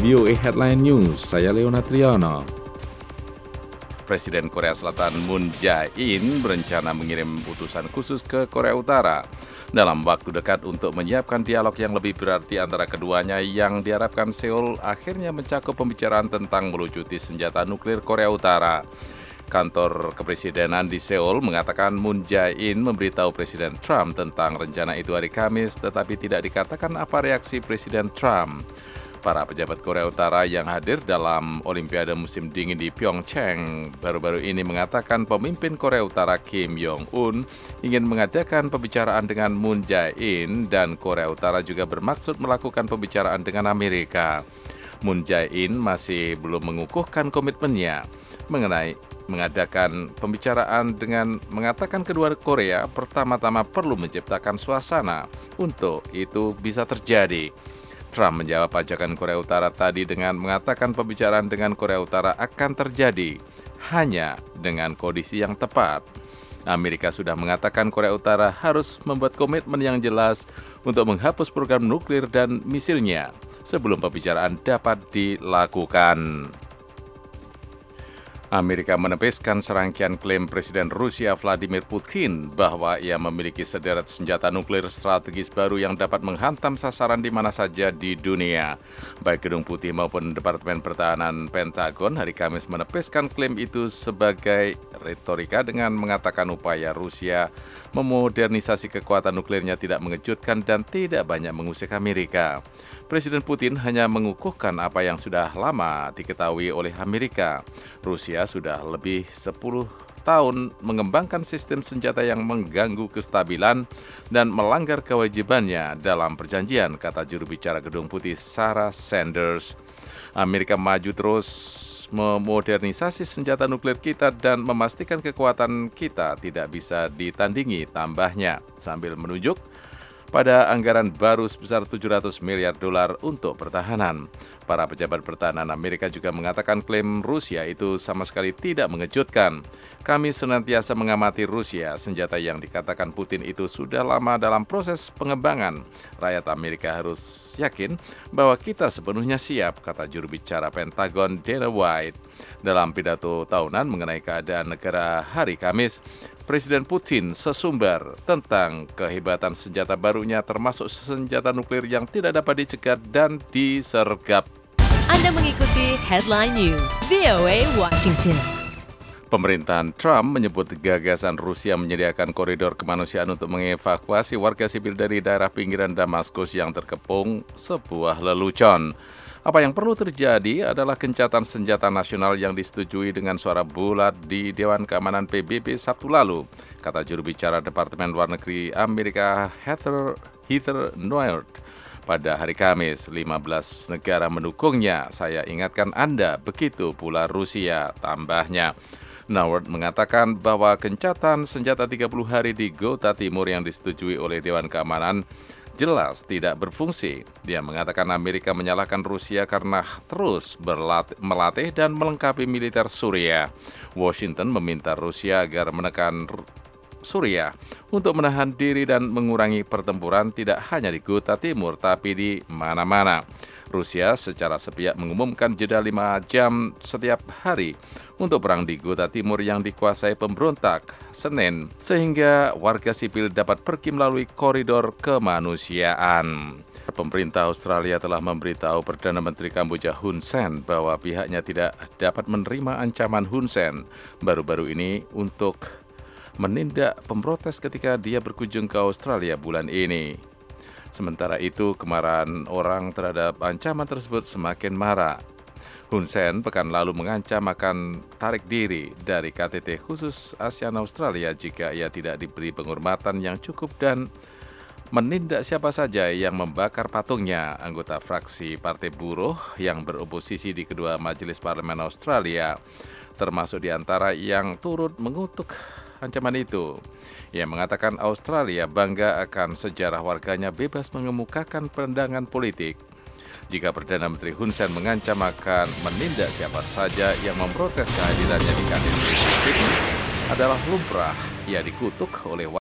VOA Headline News, saya Leonard Triano. Presiden Korea Selatan Moon Jae-in berencana mengirim utusan khusus ke Korea Utara dalam waktu dekat untuk menyiapkan dialog yang lebih berarti antara keduanya yang diharapkan Seoul akhirnya mencakup pembicaraan tentang melucuti senjata nuklir Korea Utara. Kantor kepresidenan di Seoul mengatakan Moon Jae-in memberitahu Presiden Trump tentang rencana itu hari Kamis, tetapi tidak dikatakan apa reaksi Presiden Trump. Para pejabat Korea Utara yang hadir dalam Olimpiade musim dingin di Pyeongchang baru-baru ini mengatakan pemimpin Korea Utara Kim Jong-un ingin mengadakan pembicaraan dengan Moon Jae-in dan Korea Utara juga bermaksud melakukan pembicaraan dengan Amerika. Moon Jae-in masih belum mengukuhkan komitmennya mengenai mengadakan pembicaraan dengan mengatakan kedua Korea pertama-tama perlu menciptakan suasana untuk itu bisa terjadi. Trump menjawab ajakan Korea Utara tadi dengan mengatakan pembicaraan dengan Korea Utara akan terjadi hanya dengan kondisi yang tepat. Amerika sudah mengatakan Korea Utara harus membuat komitmen yang jelas untuk menghapus program nuklir dan misilnya sebelum pembicaraan dapat dilakukan. Amerika menepiskan serangkaian klaim Presiden Rusia Vladimir Putin bahwa ia memiliki sederet senjata nuklir strategis baru yang dapat menghantam sasaran di mana saja di dunia. Baik Gedung Putih maupun Departemen Pertahanan Pentagon hari Kamis menepiskan klaim itu sebagai retorika dengan mengatakan upaya Rusia memodernisasi kekuatan nuklirnya tidak mengejutkan dan tidak banyak mengusik Amerika. Presiden Putin hanya mengukuhkan apa yang sudah lama diketahui oleh Amerika. Rusia sudah lebih 10 tahun mengembangkan sistem senjata yang mengganggu kestabilan dan melanggar kewajibannya dalam perjanjian, kata juru bicara Gedung Putih Sarah Sanders. Amerika maju terus memodernisasi senjata nuklir kita dan memastikan kekuatan kita tidak bisa ditandingi, tambahnya, sambil menunjuk pada anggaran baru sebesar $700 miliar untuk pertahanan. Para pejabat pertahanan Amerika juga mengatakan klaim Rusia itu sama sekali tidak mengejutkan. Kami senantiasa mengamati Rusia, senjata yang dikatakan Putin itu sudah lama dalam proses pengembangan. Rakyat Amerika harus yakin bahwa kita sepenuhnya siap, kata juru bicara Pentagon Dana White. Dalam pidato tahunan mengenai keadaan negara hari Kamis, Presiden Putin sesumbar tentang kehebatan senjata barunya termasuk senjata nuklir yang tidak dapat dicegat dan disergap. Anda mengikuti Headline News, VOA Washington. Pemerintahan Trump menyebut gagasan Rusia menyediakan koridor kemanusiaan untuk mengevakuasi warga sipil dari daerah pinggiran Damaskus yang terkepung sebuah lelucon. Apa yang perlu terjadi adalah gencatan senjata nasional yang disetujui dengan suara bulat di Dewan Keamanan PBB Sabtu lalu, kata juru bicara Departemen Luar Negeri Amerika Heather Nauert. Pada hari Kamis, 15 negara mendukungnya. Saya ingatkan Anda, begitu pula Rusia, tambahnya. Nauert mengatakan bahwa gencatan senjata 30 hari di Ghouta Timur yang disetujui oleh Dewan Keamanan jelas tidak berfungsi. Dia mengatakan Amerika menyalahkan Rusia karena terus melatih dan melengkapi militer Suriah. Washington meminta Rusia agar menekan Suriah untuk menahan diri dan mengurangi pertempuran tidak hanya di Ghouta Timur tapi di mana-mana. Rusia secara sepihak mengumumkan jeda 5 jam setiap hari untuk perang di Ghouta Timur yang dikuasai pemberontak Senin, sehingga warga sipil dapat pergi melalui koridor kemanusiaan. Pemerintah Australia telah memberitahu Perdana Menteri Kamboja Hun Sen bahwa pihaknya tidak dapat menerima ancaman Hun Sen baru-baru ini untuk menindak pemprotes ketika dia berkunjung ke Australia bulan ini. Sementara itu, kemarahan orang terhadap ancaman tersebut semakin marak. Hun Sen pekan lalu mengancam akan tarik diri dari KTT khusus ASEAN Australia jika ia tidak diberi penghormatan yang cukup dan menindak siapa saja yang membakar patungnya. Anggota fraksi Partai Buruh yang beroposisi di kedua majelis parlemen Australia, termasuk di antara yang turut mengutuk ancaman itu. Ia mengatakan Australia bangga akan sejarah warganya bebas mengemukakan pandangan politik. Jika Perdana Menteri Hun Sen mengancam akan menindak siapa saja yang memprotes kehadirannya di KTT, adalah lumrah ia dikutuk oleh